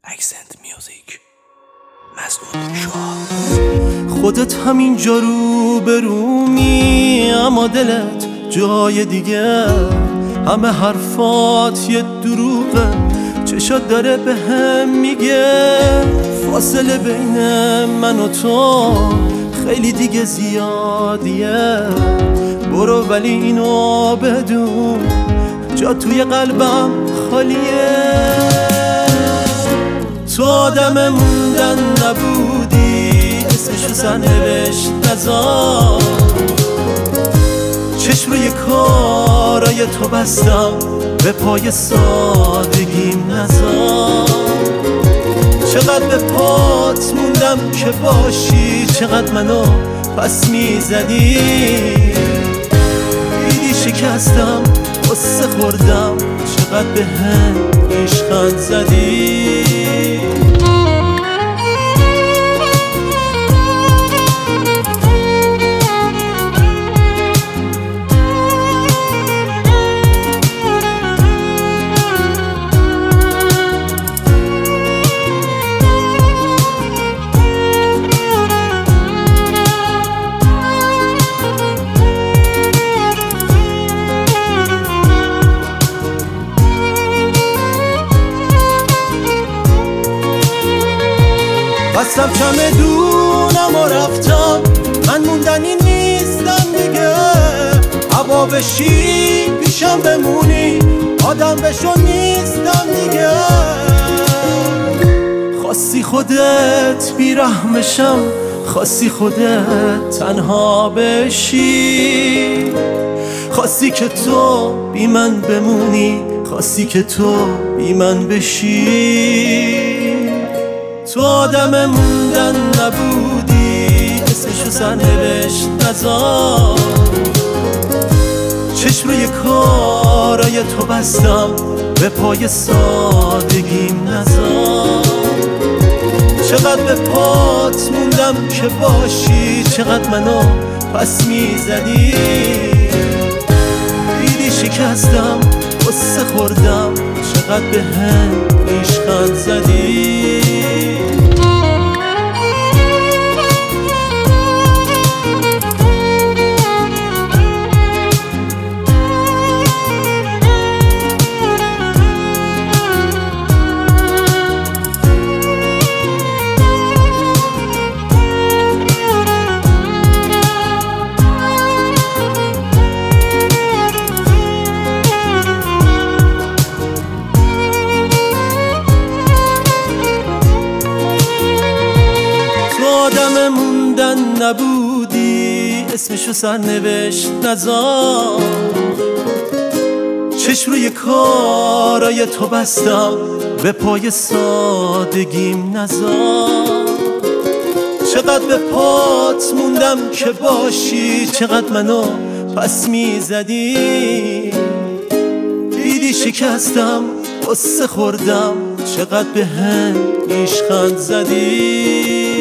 اکسنت میوزیک مسعود شاه. خودت همینجا رو برومی اما دلت جای دیگه، همه حرفات یه دروغه، چشات داره به هم میگه فاصله بین من و تو خیلی دیگه زیادیه. برو ولی اینو بدون جا توی قلبم خالیه. تو آدم موندن نبودی، اسمشو سرنوشت نذار. چشم روی کارای تو بستم، به پای سادگیم نذار. چقدر به پات موندم که باشی، چقدر منو پس میزدی. دیدی شکستم، قصه خوردم، چقدر به هم عشقت زدی. بستم چمدونم و رفتم، من موندنی نیستم دیگه. هوا بشی پیشم بمونی، آدم بشو نیستم دیگه. خواستی خودت بیرحمشم، خواستی خودت تنها بشی. خواستی که تو بی من بمونی، خواستی که تو بی من بشی. تو آدم موندن نبودی، اسمشو سرنوشت نذار. چشم روی کارای تو بستم، به پای سادگیم نذار. چقدر به پات موندم که باشی، چقدر منو پس میزدی. دیدی شکستم، قصه خوردم، چقدر به هم عشقت زدی. آدم موندن نبودی، اسمشو سرنوشت نذار. چشم روی کارای تو بستم، به پای سادگیم نذار. چقدر به پات موندم که باشی، چقدر منو پس میزدی. دیدی شکستم، قصه خوردم، چقدر به هم عشقت زدی.